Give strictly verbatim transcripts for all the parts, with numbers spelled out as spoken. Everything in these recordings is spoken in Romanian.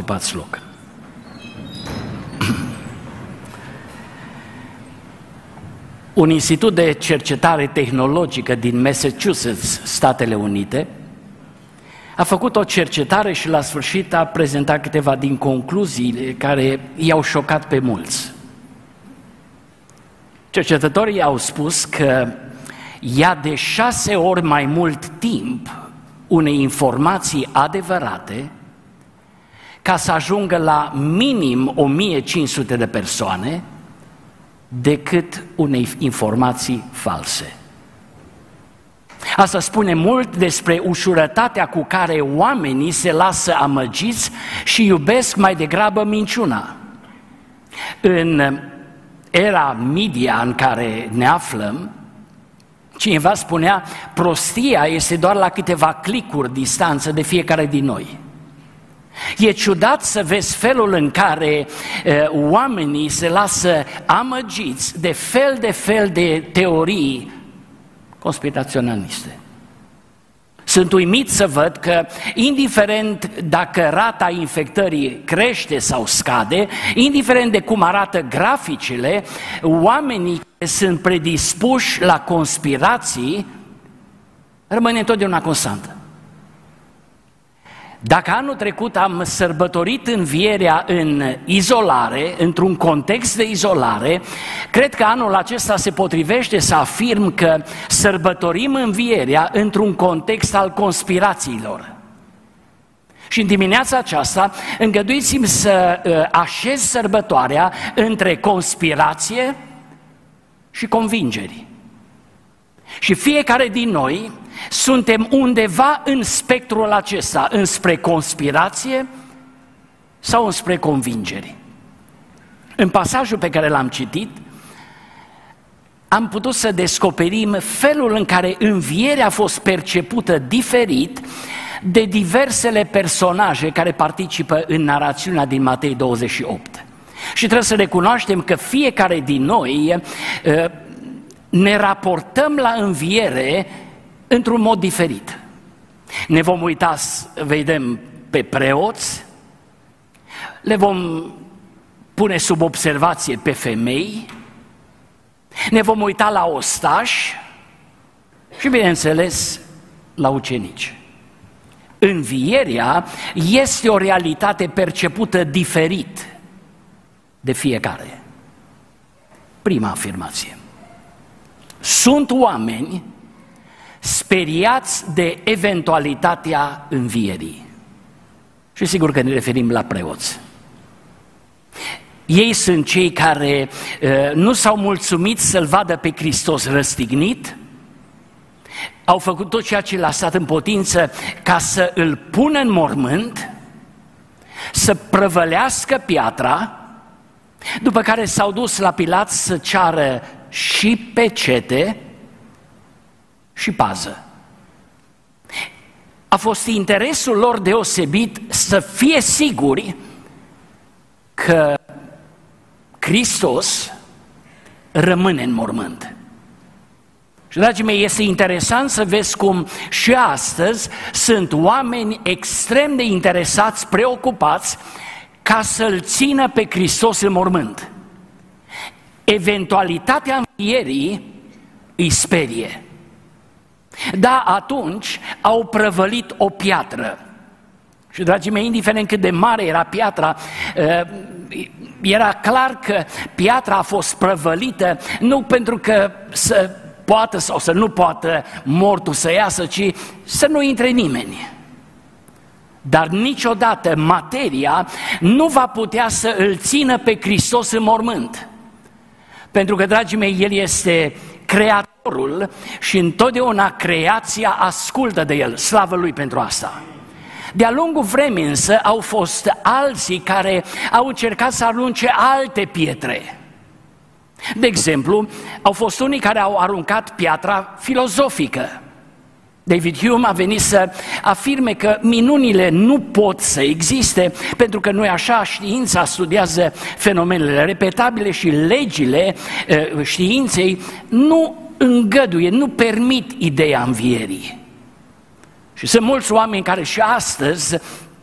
ocupați loc. Un institut de cercetare tehnologică din Massachusetts, Statele Unite, a făcut o cercetare și la sfârșit a prezentat câteva din concluziile care i-au șocat pe mulți. Cercetătorii au spus că ia de șase ori mai mult timp unei informații adevărate ca să ajungă la minim o mie cinci sute de persoane decât unei informații false. Asta spune mult despre ușurătatea cu care oamenii se lasă amăgiți și iubesc mai degrabă minciuna. În era media în care ne aflăm, cineva spunea, prostia este doar la câteva clicuri distanță de fiecare din noi. E ciudat să vezi felul în care uh, oamenii se lasă amăgiți de fel de fel de teorii conspiraționaliste. Sunt uimit să văd că, indiferent dacă rata infectării crește sau scade, indiferent de cum arată graficele, oamenii care sunt predispuși la conspirații rămâne întotdeauna constantă. Dacă anul trecut am sărbătorit învierea în izolare, într-un context de izolare, cred că anul acesta se potrivește să afirm că sărbătorim învierea într-un context al conspirațiilor. Și în dimineața aceasta îngăduiți-mi să așez sărbătoarea între conspirație și convingeri. Și fiecare din noi suntem undeva în spectrul acesta, înspre conspirație sau înspre convingeri. În pasajul pe care l-am citit, am putut să descoperim felul în care învierea a fost percepută diferit de diversele personaje care participă în narațiunea din Matei douăzeci și opt. Și trebuie să recunoaștem că fiecare din noi ne raportăm la înviere într-un mod diferit. Ne vom uita, vedem, pe preoți, le vom pune sub observație pe femei, ne vom uita la ostași și, bineînțeles, la ucenici. Învierea este o realitate percepută diferit de fiecare. Prima afirmație. Sunt oameni speriați de eventualitatea învierii. Și sigur că ne referim la preoți. Ei sunt cei care uh, nu s-au mulțumit să-L vadă pe Hristos răstignit, au făcut tot ceea ce le-a stat în putință ca să Îl pună în mormânt, să prăvălească piatra, după care s-au dus la Pilat să ceară și pecete și pază. A fost interesul lor deosebit să fie siguri că Hristos rămâne în mormânt. Și, dragii mei, este interesant să vezi cum și astăzi sunt oameni extrem de interesați, preocupați ca să-L țină pe Hristos în mormânt. Eventualitatea învierii îi sperie. Da, atunci au prăvălit o piatră. Și, dragii mei, indiferent cât de mare era piatra, era clar că piatra a fost prăvălită nu pentru că să poată sau să nu poată mortul să iasă, ci să nu intre nimeni. Dar niciodată materia nu va putea să Îl țină pe Hristos în mormânt. Pentru că, dragii mei, El este Creatorul și întotdeauna creația ascultă de El. Slavă Lui pentru asta. De-a lungul vremii însă au fost alții care au încercat să arunce alte pietre. De exemplu, au fost unii care au aruncat piatra filozofică. David Hume a venit să afirme că minunile nu pot să existe, pentru că noi așa știința studiază fenomenele repetabile și legile științei nu îngăduie, nu permit ideea învierii. Și sunt mulți oameni care și astăzi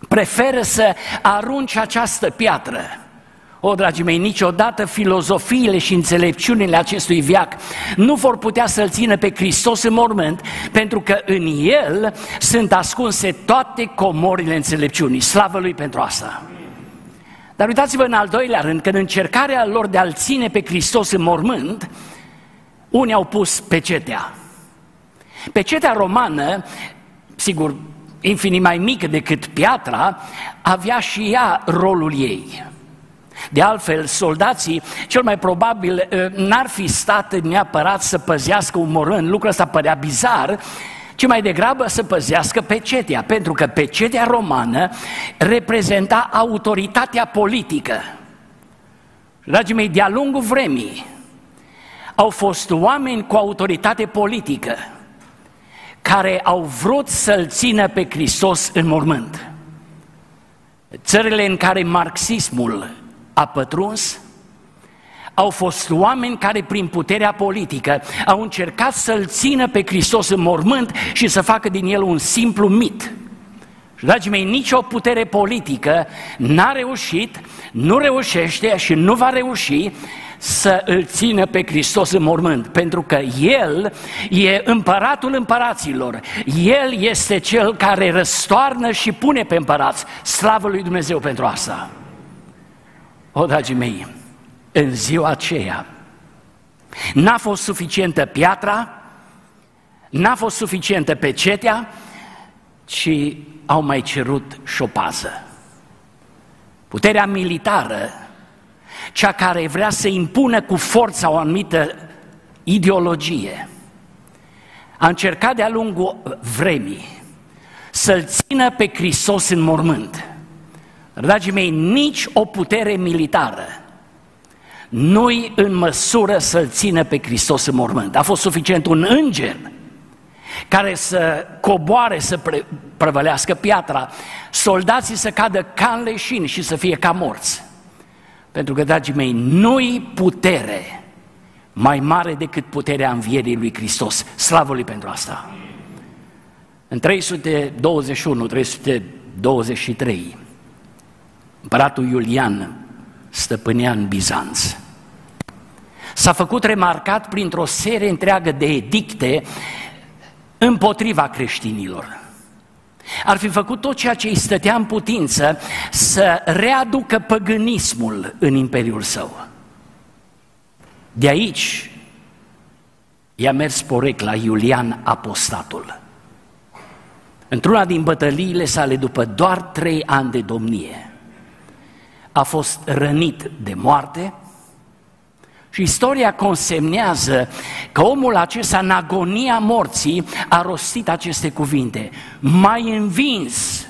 preferă să arunce această piatră. O, dragii mei, niciodată filozofiile și înțelepciunile acestui veac nu vor putea să-L țină pe Hristos în mormânt, pentru că în El sunt ascunse toate comorile înțelepciunii. Slavă Lui pentru asta! Dar uitați-vă în al doilea rând, că în încercarea lor de a-L ține pe Hristos în mormânt, unii au pus pecetea. Pecetea romană, sigur, infinit mai mică decât piatra, avea și ea rolul ei. De altfel, soldații, cel mai probabil, n-ar fi stat neapărat să păzească un mormânt, lucrul ăsta părea bizar, ci mai degrabă să păzească pecetea, pentru că pecetea romană reprezenta autoritatea politică. Dragii mei, de-a lungul vremii au fost oameni cu autoritate politică care au vrut să-L țină pe Hristos în mormânt. Țările în care marxismul a pătruns, au fost oameni care prin puterea politică au încercat să-L țină pe Hristos în mormânt și să facă din El un simplu mit. Și, dragii mei, nicio putere politică n-a reușit, nu reușește și nu va reuși să Îl țină pe Hristos în mormânt, pentru că El e împăratul împăraților, El este Cel care răstoarnă și pune pe împărați. Slavă lui Dumnezeu pentru asta! O, dragii mei, în ziua aceea n-a fost suficientă piatra, n-a fost suficientă pecetea, ci au mai cerut și o pază. Puterea militară, cea care vrea să impună cu forța o anumită ideologie, a încercat de-a lungul vremii să-L țină pe Hristos în mormânt. Dragii mei, nici o putere militară nu-i în măsură să-L țină pe Hristos în mormânt. A fost suficient un înger care să coboare, să pre- prăvălească piatra, soldații să cadă ca în leșini și să fie ca morți. Pentru că, dragii mei, nu-i putere mai mare decât puterea învierii lui Hristos. Slavă Lui pentru asta! În trei sute douăzeci și unu - trei sute douăzeci și trei, împăratul Iulian stăpânea în Bizanț. S-a făcut remarcat printr-o serie întreagă de edicte împotriva creștinilor. Ar fi făcut tot ceea ce îi stătea în putință să readucă păgânismul în imperiul său. De aici i-a mers porecla Iulian Apostatul. Într-una din bătăliile sale, după doar trei ani de domnie, a fost rănit de moarte și istoria consemnează că omul acesta, în agonia morții, a rostit aceste cuvinte: mai învins,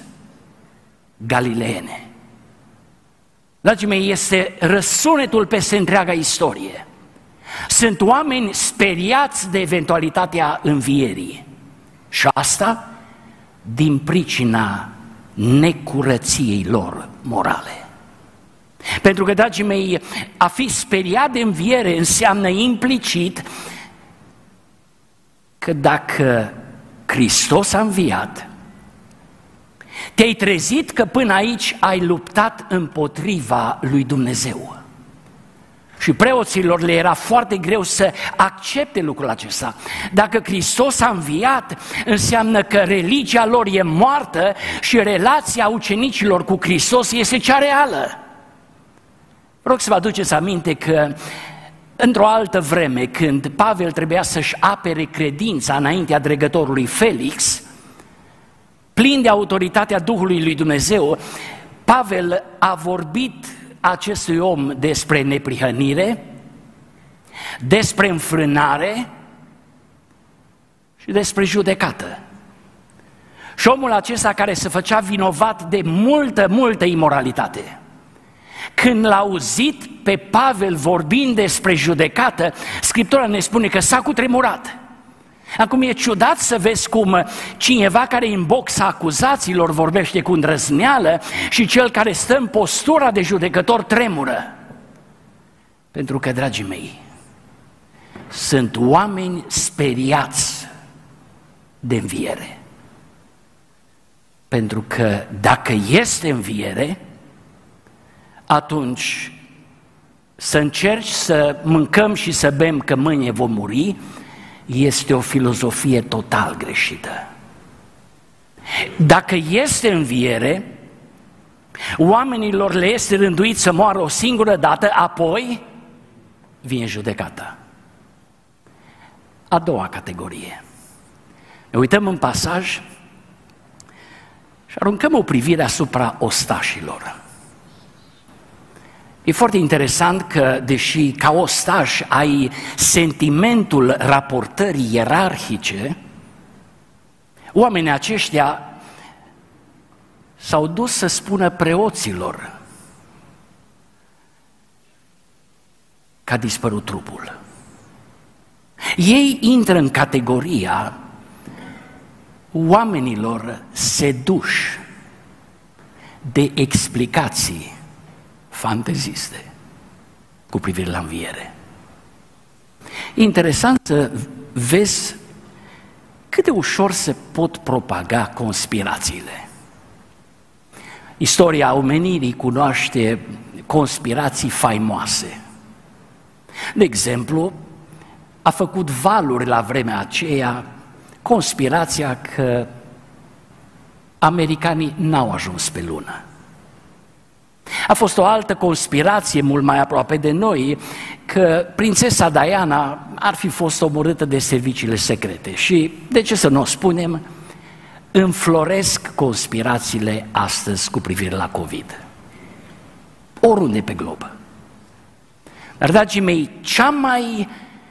Galileene. Dragii mei, este răsunetul peste întreaga istorie. Sunt oameni speriați de eventualitatea învierii și asta din pricina necurăției lor morale. Pentru că, dragii mei, a fi speriat de înviere înseamnă implicit că dacă Hristos a înviat, te-ai trezit că până aici ai luptat împotriva lui Dumnezeu. Și preoților le era foarte greu să accepte lucrul acesta. Dacă Hristos a înviat, înseamnă că religia lor e moartă și relația ucenicilor cu Hristos este cea reală. Rog să vă aduceți aminte că într-o altă vreme, când Pavel trebuia să-și apere credința înaintea dregătorului Felix, plin de autoritatea Duhului lui Dumnezeu, Pavel a vorbit acestui om despre neprihănire, despre înfrânare și despre judecată. Și omul acesta, care se făcea vinovat de multă, multă imoralitate, când l-a auzit pe Pavel vorbind despre judecată, Scriptura ne spune că s-a cutremurat. Acum e ciudat să vezi cum cineva care e în boxa acuzaților vorbește cu îndrăzneală și cel care stă în postura de judecător tremură. Pentru că, dragii mei, sunt oameni speriați de înviere. Pentru că dacă este înviere, atunci să încerci să mâncăm și să bem că mâine vom muri, este o filozofie total greșită. Dacă este înviere, oamenilor le este rânduit să moară o singură dată, apoi vine judecata. A doua categorie. Ne uităm în pasaj și aruncăm o privire asupra ostașilor. E foarte interesant că, deși ca ostaș ai sentimentul raportării ierarhice, oamenii aceștia s-au dus să spună preoților că a dispărut trupul. Ei intră în categoria oamenilor seduși de explicații fanteziste cu privire la înviere. Interesant să vezi cât de ușor se pot propaga conspirațiile. Istoria omenirii cunoaște conspirații faimoase. De exemplu, a făcut valuri la vremea aceea conspirația că americanii n-au ajuns pe lună. A fost o altă conspirație mult mai aproape de noi, că prințesa Diana ar fi fost omorâtă de serviciile secrete. Și, de ce să nu o spunem, înfloresc conspirațiile astăzi cu privire la COVID. Oriunde pe glob. Dar, dragii mei, cea mai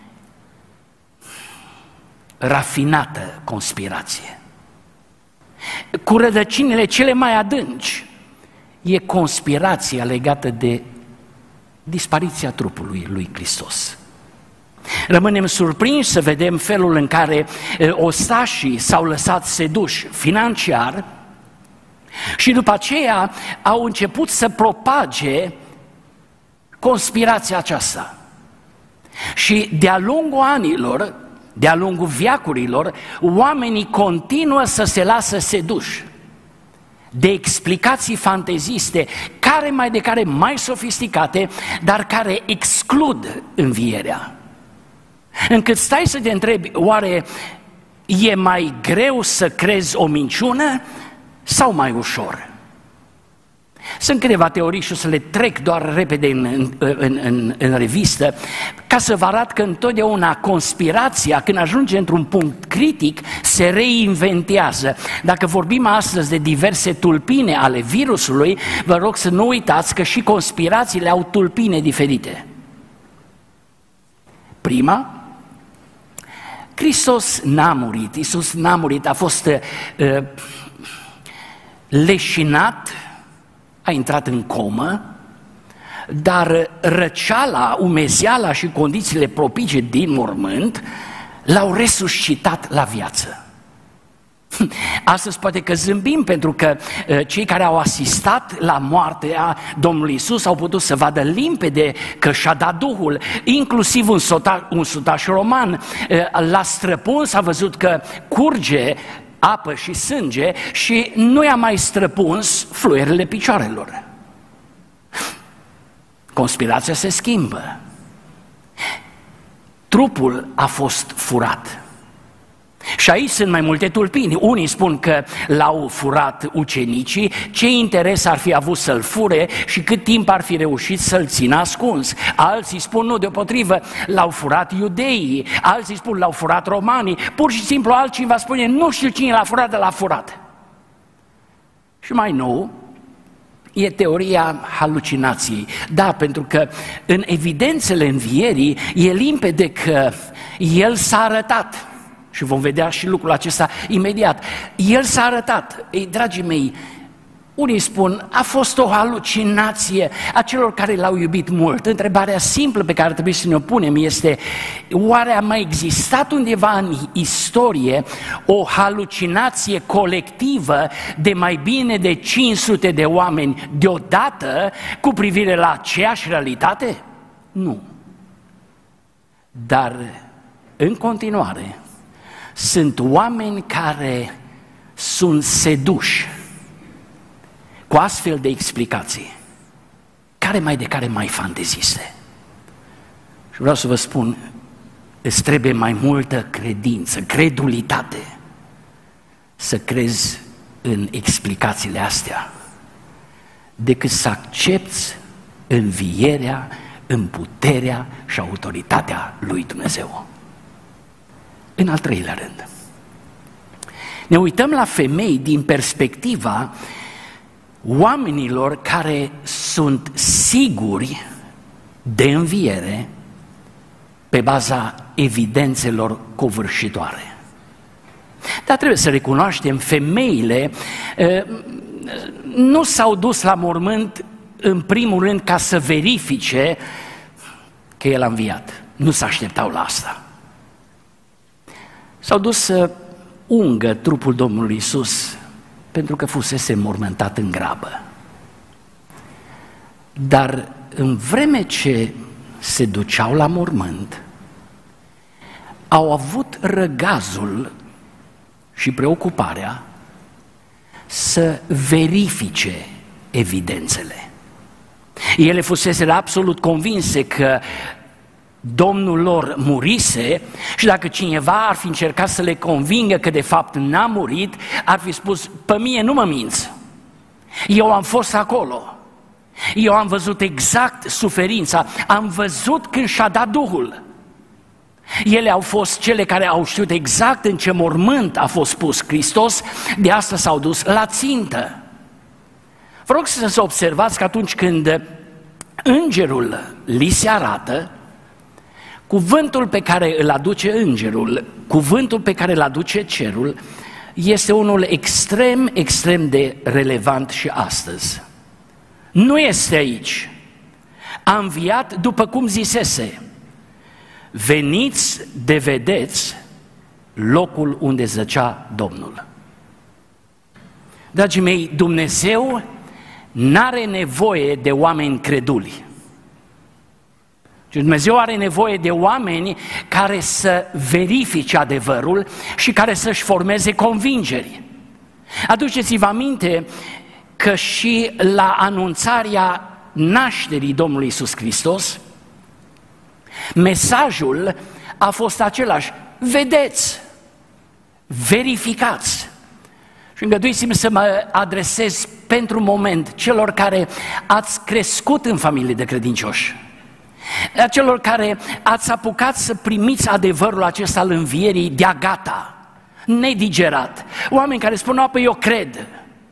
rafinată conspirație, cu rădăcinile cele mai adânci, e conspirația legată de dispariția trupului lui Hristos. Rămânem surprinși să vedem felul în care ostașii s-au lăsat seduși financiar și după aceea au început să propage conspirația aceasta. Și de-a lungul anilor, de-a lungul veacurilor, oamenii continuă să se lasă seduși de explicații fanteziste, care mai de care mai sofisticate, dar care exclud învierea. Încât stai să te întrebi, oare e mai greu să crezi o minciună sau mai ușor? Sunt câteva teorii și o să le trec doar repede în, în, în, în revistă, ca să vă arăt că întotdeauna conspirația, când ajunge într-un punct critic, se reinventează. Dacă vorbim astăzi de diverse tulpine ale virusului, vă rog să nu uitați că și conspirațiile au tulpine diferite. Prima, Hristos n-a murit, Iisus n-a murit, a fost uh, leșinat, a intrat în comă, dar răceala, umezeala și condițiile propice din mormânt l-au resuscitat la viață. Astăzi poate că zâmbim pentru că cei care au asistat la moartea Domnului Iisus au putut să vadă limpede că și-a dat Duhul, inclusiv un, sota, un sutaș roman l-a străpuns, a văzut că curge apă și sânge și nu i-a mai străpuns fluierele picioarelor. Conspirația se schimbă. Trupul a fost furat. Și aici sunt mai multe tulpini. Unii spun că l-au furat ucenicii, ce interes ar fi avut să-l fure și cât timp ar fi reușit să-l țină ascuns. Alții spun nu, deopotrivă, l-au furat iudeii, alții spun l-au furat romanii, pur și simplu altcineva spune nu știu cine l-a furat, dar l-a furat. Și mai nou, e teoria halucinației. Da, pentru că în evidențele învierii e limpede că el s-a arătat. Și vom vedea și lucrul acesta imediat. El s-a arătat. Ei, dragii mei, unii spun, a fost o halucinație a celor care l-au iubit mult. Întrebarea simplă pe care trebuie să ne o punem este, oare a mai existat undeva în istorie o halucinație colectivă de mai bine de cinci sute de oameni deodată cu privire la aceeași realitate? Nu. Dar, în continuare, sunt oameni care sunt seduși cu astfel de explicații, care mai de care mai fanteziste. Și vreau să vă spun, îți trebuie mai multă credință, credulitate, să crezi în explicațiile astea, decât să accepti învierea în puterea și autoritatea lui Dumnezeu. În al treilea rând, ne uităm la femei din perspectiva oamenilor care sunt siguri de înviere pe baza evidențelor covârșitoare. Dar trebuie să recunoaștem, femeile nu s-au dus la mormânt în primul rând ca să verifice că el a înviat. Nu se așteptau la asta. S-au dus să ungă trupul Domnului Iisus pentru că fusese mormântat în grabă. Dar în vreme ce se duceau la mormânt, au avut răgazul și preocuparea să verifice evidențele. Ele fuseseră absolut convinse că Domnul lor murise și dacă cineva ar fi încercat să le convingă că de fapt n-a murit, ar fi spus: pe mine nu mă minți, eu am fost acolo, eu am văzut exact suferința, am văzut când și-a dat Duhul. Ele au fost cele care au știut exact în ce mormânt a fost pus Hristos, de asta s-au dus la țintă. Vă rog să se observați că atunci când îngerul li se arată, cuvântul pe care îl aduce îngerul, cuvântul pe care îl aduce cerul, este unul extrem, extrem de relevant și astăzi. Nu este aici. A înviat după cum zisese: veniți de vedeți locul unde zăcea Domnul. Dragii mei, Dumnezeu n-are nevoie de oameni creduli. Dumnezeu are nevoie de oameni care să verifice adevărul și care să-și formeze convingeri. Aduceți-vă aminte că și la anunțarea nașterii Domnului Iisus Hristos, mesajul a fost același: vedeți, verificați. Și îngăduiți-mi să mă adresez pentru un moment celor care ați crescut în familie de credincioși, a celor care ați apucat să primiți adevărul acesta al învierii de-a gata, nedigerat. Oameni care spun: apoi eu cred.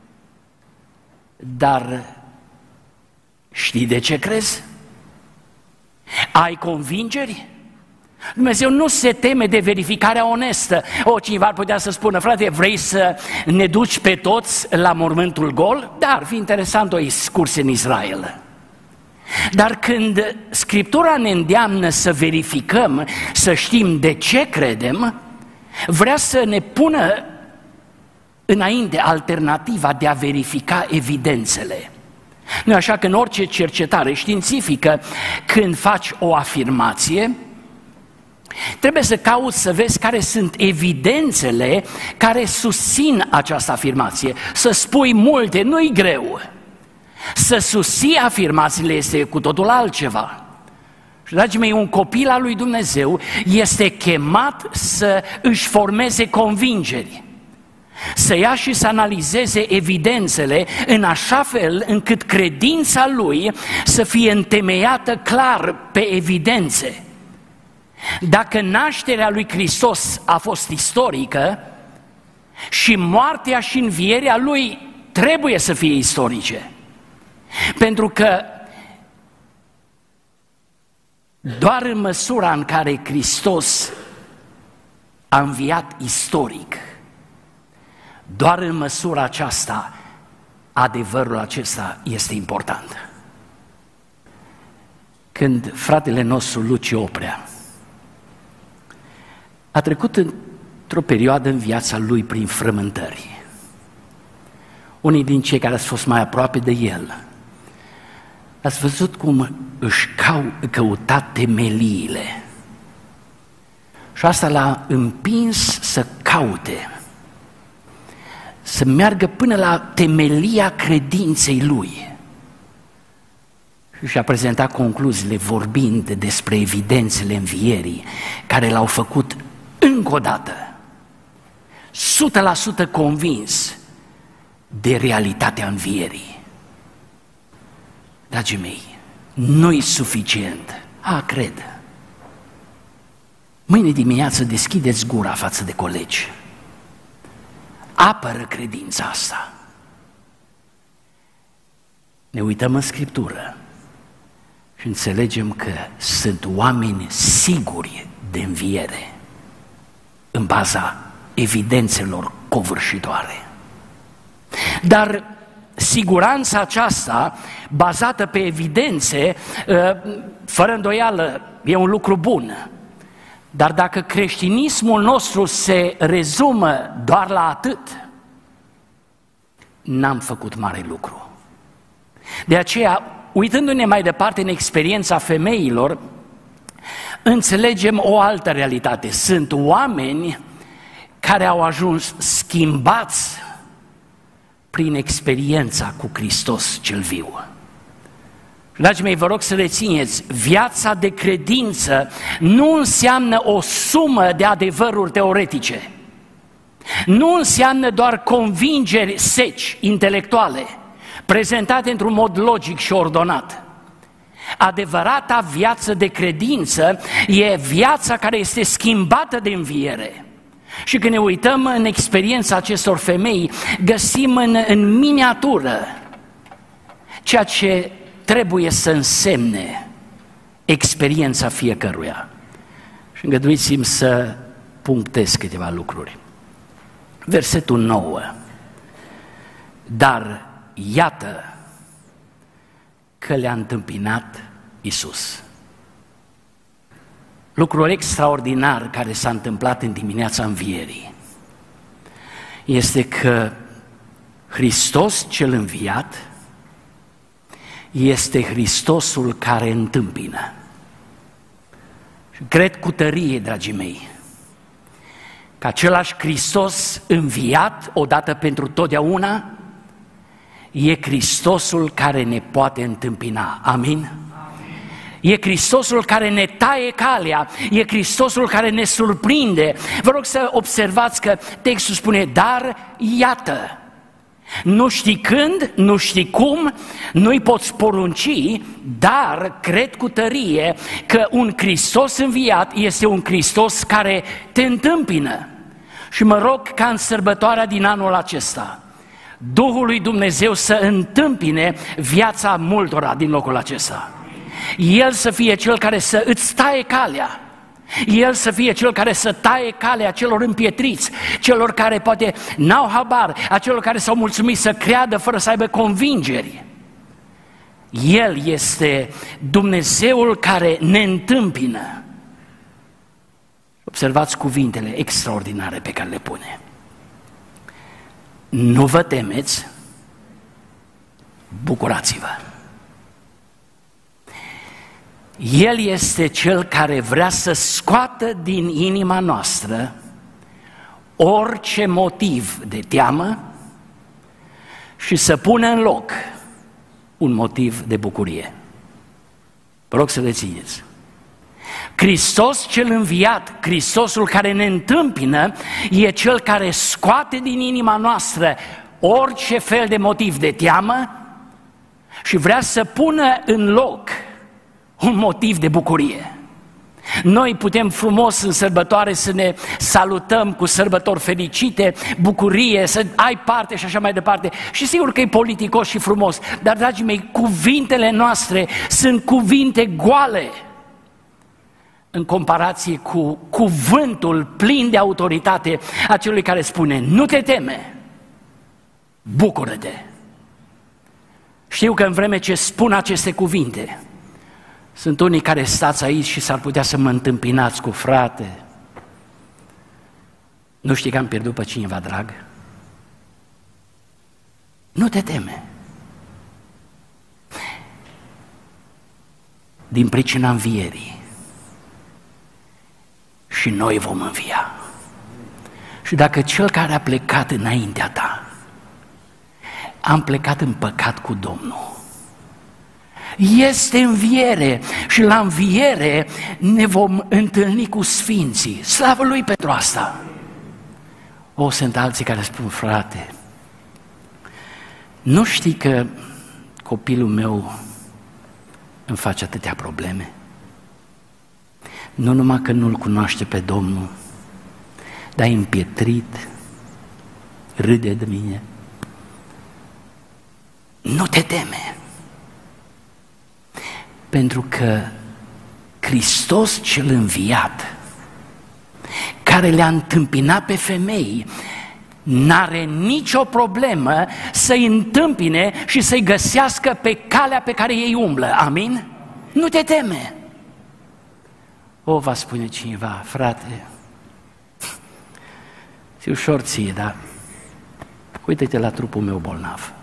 Dar știi de ce crezi? Ai convingeri? Dumnezeu nu se teme de verificarea onestă. O, cineva ar putea să spună: frate, vrei să ne duci pe toți la mormântul gol? Da, ar fi interesant o excursie în Israel. Dar când Scriptura ne îndeamnă să verificăm, să știm de ce credem, vrea să ne pună înainte alternativa de a verifica evidențele. Nu așa că în orice cercetare științifică, când faci o afirmație, trebuie să cauți să vezi care sunt evidențele care susțin această afirmație. Să spui multe nu-i greu. Să susții afirmațiile este cu totul altceva. Și, dragii mei, un copil al lui Dumnezeu este chemat să își formeze convingeri, să ia și să analizeze evidențele în așa fel încât credința lui să fie întemeiată clar pe evidențe. Dacă nașterea lui Hristos a fost istorică, și moartea și învierea lui trebuie să fie istorice. Pentru că doar în măsura în care Hristos a înviat istoric, doar în măsura aceasta adevărul acesta este important. Când fratele nostru Luci Oprea a trecut într-o perioadă în viața lui prin frământări, unii din cei care ați fost mai aproape de el, ați văzut cum își cau, căuta temeliile. Și asta l-a împins să caute, să meargă până la temelia credinței lui. Și și-a prezentat concluziile vorbind despre evidențele învierii, care l-au făcut încă o dată o sută la sută convins de realitatea învierii. Dragii mei, nu-i suficient. A, cred. Mâine dimineață deschideți gura față de colegi. Apără credința asta. Ne uităm în Scriptură și înțelegem că sunt oameni siguri de înviere în baza evidențelor covârșitoare. Dar siguranța aceasta, bazată pe evidențe, fără îndoială, e un lucru bun. Dar dacă creștinismul nostru se rezumă doar la atât, n-am făcut mare lucru. De aceea, uitându-ne mai departe în experiența femeilor, înțelegem o altă realitate. Sunt oameni care au ajuns schimbați prin experiența cu Hristos cel viu. Dragii mei, vă rog să rețineți, viața de credință nu înseamnă o sumă de adevăruri teoretice. Nu înseamnă doar convingeri seci, intelectuale, prezentate într-un mod logic și ordonat. Adevărata viață de credință e viața care este schimbată de înviere. Și când ne uităm în experiența acestor femei, găsim în, în miniatură ceea ce trebuie să însemne experiența fiecăruia. Și îngăduiți-mi să punctez câteva lucruri. Versetul nouă. Dar iată că le-a întâmpinat Iisus. Lucrul extraordinar care s-a întâmplat în dimineața învierii este că Hristos cel înviat este Hristosul care întâmpină. Și cred cu tărie, dragii mei, că același Hristos înviat odată pentru totdeauna e Hristosul care ne poate întâmpina. Amin? E Hristosul care ne taie calea, e Hristosul care ne surprinde. Vă rog să observați că textul spune, dar iată. Nu știi când, nu știi cum, nu-i poți porunci, dar cred cu tărie că un Hristos înviat este un Hristos care te întâmpină. Și mă rog ca în sărbătoarea din anul acesta, Duhul lui Dumnezeu să întâmpine viața multora din locul acesta. El să fie cel care să îți taie calea. El să fie cel care să taie calea celor împietriți, celor care poate n-au habar, a celor care s-au mulțumit să creadă fără să aibă convingeri. El este Dumnezeul care ne întâmpină. Observați cuvintele extraordinare pe care le pune. Nu vă temeți, bucurați-vă. El este Cel care vrea să scoată din inima noastră orice motiv de teamă și să pună în loc un motiv de bucurie. Vă rog să rețineți. Hristos cel înviat, Hristosul care ne întâmpină, e Cel care scoate din inima noastră orice fel de motiv de teamă și vrea să pună în loc un motiv de bucurie. Noi putem frumos în sărbătoare să ne salutăm cu sărbători fericite, bucurie, să ai parte și așa mai departe. Și sigur că e politicos și frumos, dar, dragii mei, cuvintele noastre sunt cuvinte goale în comparație cu cuvântul plin de autoritate a celui care spune, nu te teme, bucură-te. Știu că în vreme ce spun aceste cuvinte, sunt unii care stați aici și s-ar putea să mă întâmpinați cu frate. Nu știi că am pierdut pe cineva drag? Nu te teme. Din pricina învierii. Și noi vom învia. Și dacă cel care a plecat înaintea ta am plecat în păcat cu Domnul. Este înviere și la înviere ne vom întâlni cu sfinții. Slavă Lui pentru asta! O, sunt alții care spun, frate, nu știi că copilul meu îmi face atâtea probleme? Nu numai că nu-L cunoaște pe Domnul, dar e împietrit, râde de mine. Nu te teme, pentru că Hristos cel înviat, care le-a întâmpinat pe femei, n-are nicio problemă să-i întâmpine și să-i găsească pe calea pe care ei umblă. Amin? Nu te teme. O, va spune cineva, frate, ți ușor ție, dar uite-te la trupul meu bolnav.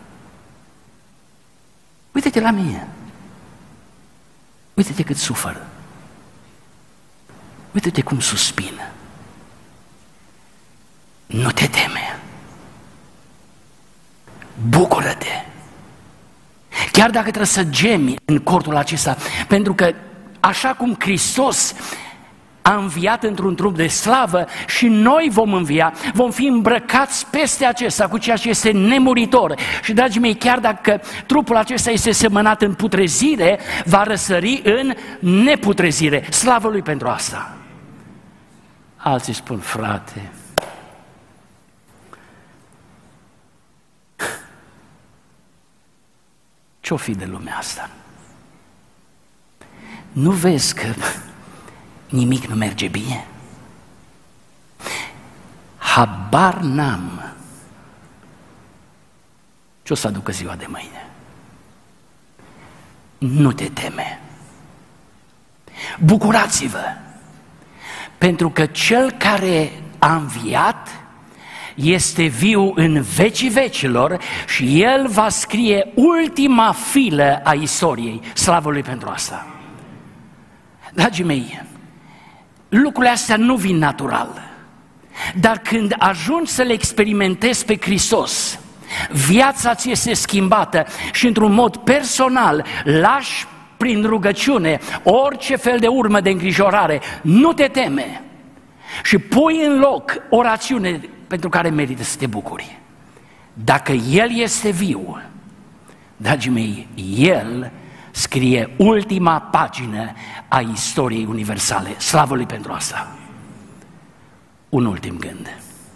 Uite-te la mine. Uite-te cât sufăr. Uite-te cum suspin. Nu te teme. Bucură-te. Chiar dacă trebuie să gemi în cortul acesta, pentru că așa cum Hristos a înviat într-un trup de slavă și noi vom învia, vom fi îmbrăcați peste acesta cu ceea ce este nemuritor. Și, dragii mei, chiar dacă trupul acesta este semănat în putrezire, va răsări în neputrezire. Slavă Lui pentru asta. Alții spun, frate, ce-o fi de lumea asta? Nu vezi că nimic nu merge bine? Habar n-am ce o să aducă ziua de mâine. Nu te teme. Bucurați-vă, pentru că Cel care a înviat este viu în vecii vecilor și El va scrie ultima filă a istoriei. Slavă Lui pentru asta. Dragii mei, lucrurile astea nu vin natural, dar când ajungi să le experimentezi pe Hristos, viața ți este schimbată și într-un mod personal lași prin rugăciune orice fel de urmă de îngrijorare, nu te teme și pui în loc o rațiune pentru care merită să te bucuri. Dacă El este viu, dragii mei, El scrie ultima pagină a istoriei universale. Slavă Lui pentru asta. Un ultim gând.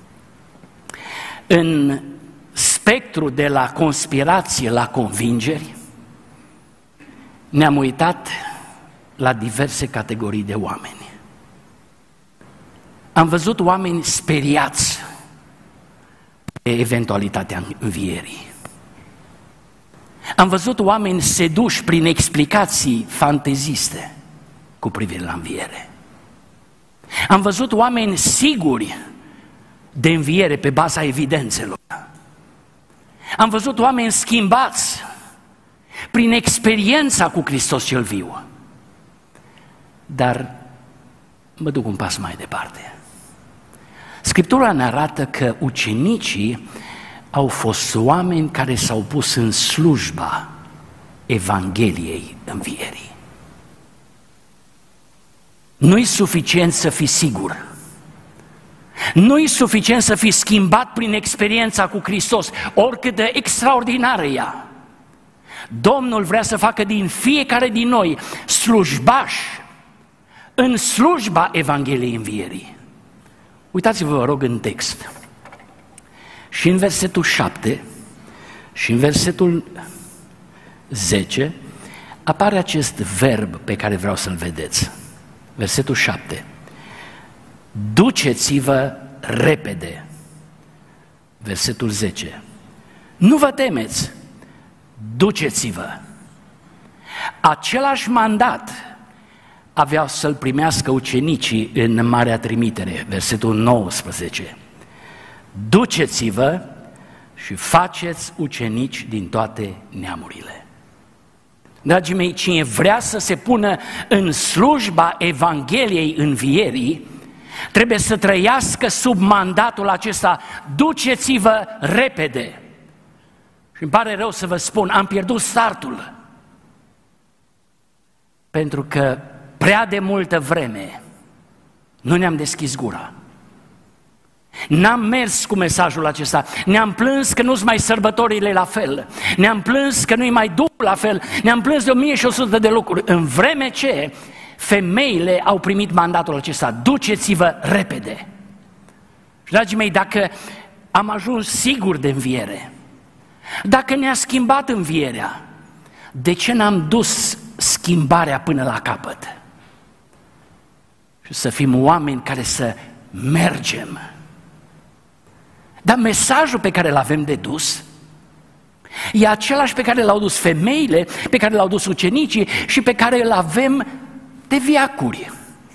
În spectru de la conspirație la convingeri, ne-am uitat la diverse categorii de oameni. Am văzut oameni speriați de eventualitatea învierii. Am văzut oameni seduși prin explicații fanteziste cu privire la înviere. Am văzut oameni siguri de înviere pe baza evidențelor. Am văzut oameni schimbați prin experiența cu Hristos cel viu. Dar mă duc un pas mai departe. Scriptura ne arată că ucenicii au fost oameni care s-au pus în slujba Evangheliei învierii. Nu-i suficient să fii sigur. Nu-i suficient să fii schimbat prin experiența cu Hristos, oricât de extraordinară ea. Domnul vrea să facă din fiecare din noi slujbași în slujba Evangheliei învierii. Uitați-vă, vă rog, în text. Și în versetul șapte și în versetul zece apare acest verb pe care vreau să-l vedeți. Versetul șapte. Duceți-vă repede. Versetul zece. Nu vă temeți, duceți-vă. Același mandat aveau să-l primească ucenicii în Marea Trimitere. Versetul nouăsprezece. Duceți-vă și faceți ucenici din toate neamurile. Dragii mei, cine vrea să se pună în slujba Evangheliei învierii, trebuie să trăiască sub mandatul acesta: duceți-vă repede. Și îmi pare rău să vă spun, am pierdut startul. Pentru că prea de multă vreme nu ne-am deschis gura. N-am mers cu mesajul acesta, ne-am plâns că nu-s mai sărbătorile la fel, ne-am plâns că nu-i mai Duhul la fel, ne-am plâns de o mie și o sută de lucruri, în vreme ce femeile au primit mandatul acesta, duceți-vă repede. Și dragii mei, dacă am ajuns sigur de înviere, dacă ne-a schimbat învierea, de ce n-am dus schimbarea până la capăt? Și să fim oameni care să mergem. Dar mesajul pe care îl avem de dus e același pe care l-au dus femeile, pe care l-au dus ucenicii și pe care îl avem de veacuri.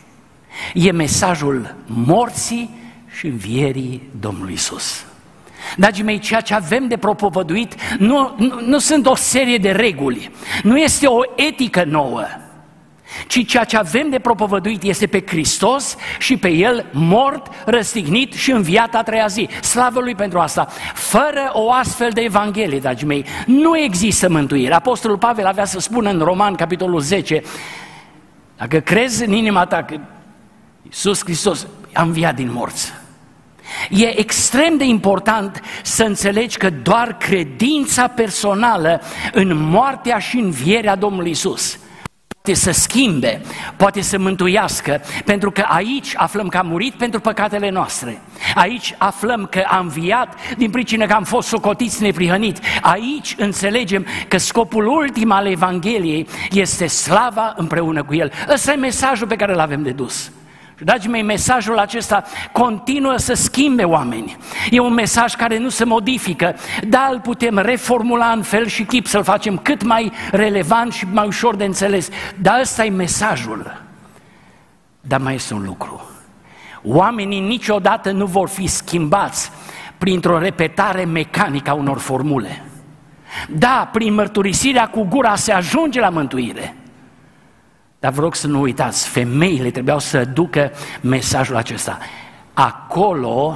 E mesajul morții și învierii Domnului Iisus. Dragii mei, ceea ce avem de propovăduit nu, nu, nu sunt o serie de reguli, nu este o etică nouă, ci ceea ce avem de propovăduit este pe Hristos și pe El mort, răstignit și înviat a treia zi. Slavă Lui pentru asta! Fără o astfel de Evanghelie, dragii mei, nu există mântuire. Apostolul Pavel avea să spună în Roman, capitolul zece, dacă crezi în inima ta că Iisus Hristos a înviat din morți, e extrem de important să înțelegi că doar credința personală în moartea și învierea Domnului Iisus poate să schimbe, poate să mântuiască, pentru că aici aflăm că a murit pentru păcatele noastre. Aici aflăm că a înviat din pricină că am fost socotiți neprihăniți. Aici înțelegem că scopul ultim al Evangheliei este slava împreună cu El. Ăsta e mesajul pe care îl avem de dus. Și, dragii mei, mesajul acesta continuă să schimbe oameni. E un mesaj care nu se modifică, dar îl putem reformula în fel și chip, să-l facem cât mai relevant și mai ușor de înțeles. Dar ăsta e mesajul. Dar mai este un lucru. Oamenii niciodată nu vor fi schimbați printr-o repetare mecanică a unor formule. Da, prin mărturisirea cu gura se ajunge la mântuire. Dar vă rog să nu uitați, femeile trebuiau să ducă mesajul acesta. Acolo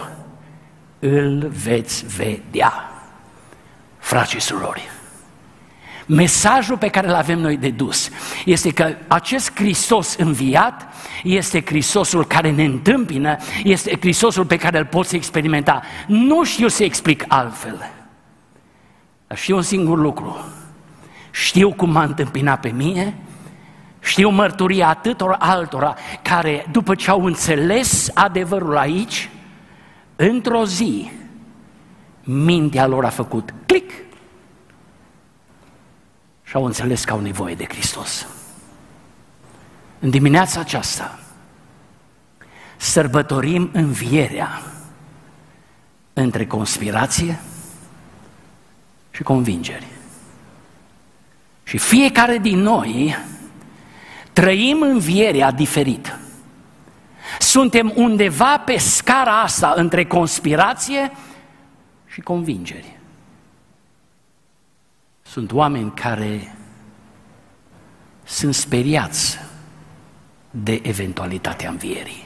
îl veți vedea, frați și surori. Mesajul pe care îl avem noi de dus este că acest Hristos înviat este Hristosul care ne întâmpină, este Hristosul pe care îl poți experimenta. Nu știu să explic altfel, dar știu un singur lucru. Știu cum m-a întâmpinat pe mine, știu mărturia atâtor altora care, după ce au înțeles adevărul aici, într-o zi, mintea lor a făcut click și au înțeles că au nevoie de Hristos. În dimineața aceasta sărbătorim învierea între conspirație și convingeri. Și fiecare din noi trăim învierea diferit. Suntem undeva pe scara asta între conspirație și convingeri. Sunt oameni care sunt speriați de eventualitatea învierii.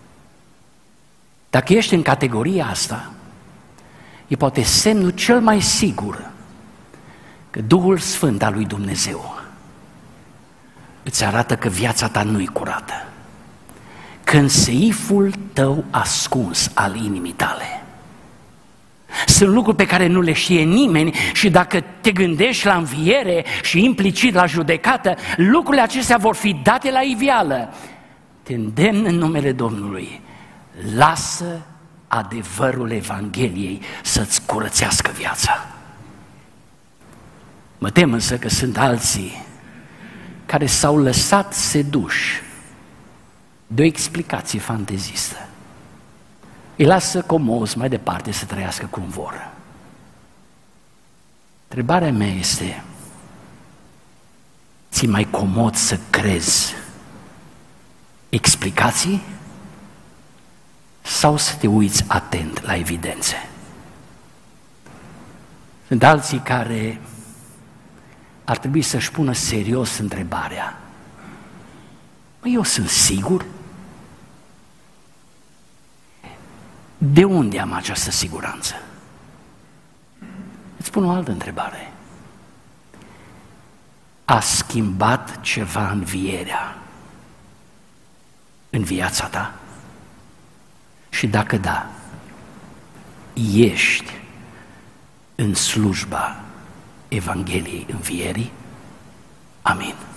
Dacă ești în categoria asta, e poate semnul cel mai sigur că Duhul Sfânt al lui Dumnezeu îți arată că viața ta nu-i curată. Când seiful tău ascuns al inimii tale. Sunt lucruri pe care nu le știe nimeni și dacă te gândești la înviere și implicit la judecată, lucrurile acestea vor fi date la iveală. Te îndemn în numele Domnului, lasă adevărul Evangheliei să-ți curățească viața. Mă tem însă că sunt alții care s-au lăsat seduși de o explicație fantezistă. Îi lasă comozi mai departe să trăiască cum vor. Întrebarea mea este, ți-e mai comod să crezi explicații sau să te uiți atent la evidențe? Sunt alții care ar trebui să-și pună serios întrebarea. Măi, eu sunt sigur? De unde am această siguranță? Îți pun o altă întrebare. A schimbat ceva învierea în viața ta? Și dacă da, ești în slujba Evangheliei învierii? Amin.